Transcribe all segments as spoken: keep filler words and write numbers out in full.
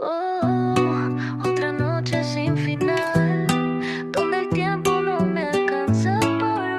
Oh, otra noche sin final, donde el tiempo no me alcanza para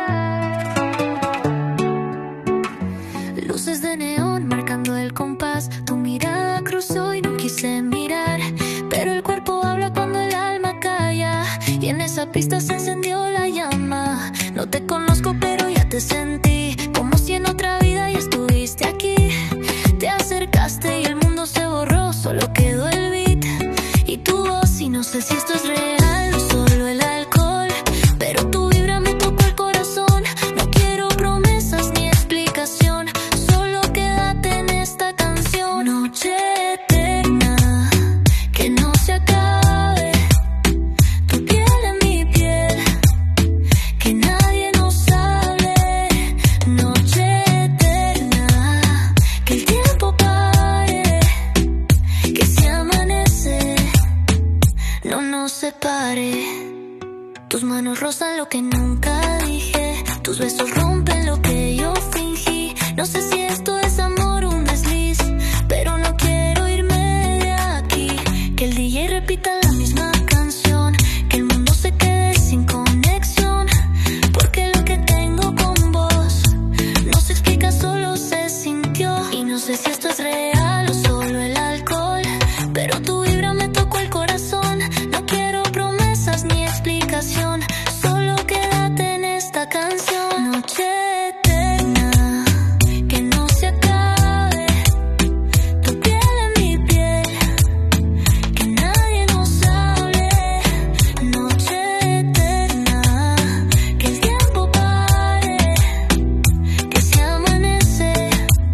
olvidar. Luces de neón marcando el compás, tu mirada cruzó y no quise mirar, pero el cuerpo habla cuando el alma calla, y en esa pista se encendió la llama. No te conozco pero ya te sentí, como si en otra vida ya estuviste aquí. Te acercaste y el mundo se borró, solo quedó el beat y tu voz. Y no sé si esto es real o solo el alcohol, pero tu vibra me tocó el corazón. No quiero promesas ni explicación, solo quédate en esta canción. Noche eterna, que no se acabe, tu piel en mi piel, que nadie nos hable. Noche eterna, que el tiempo pare, que si amanece no nos separe. Tus manos rozan lo que nunca dije, tus besos rompen lo que yo fingí. No sé si esto es amor o un desliz, pero no quiero irme de aquí. Que el D J repita la misma canción, que el mundo se quede sin conexión, porque lo que tengo con vos no se explica, solo se sintió. Y no sé si esto es real o solo el alcohol, pero tu vibra me tocó el corazón. No quiero promesas ni explicación, solo quédate en esta canción. Noche eterna, que no se acabe, tu piel en mi piel, que nadie nos hable. Noche eterna, que el tiempo pare, que si amanece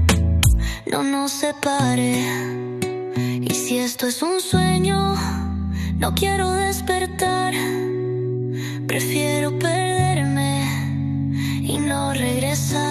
no nos separe. Y si esto es un sueño, no quiero despertar, prefiero perderme y no regresar.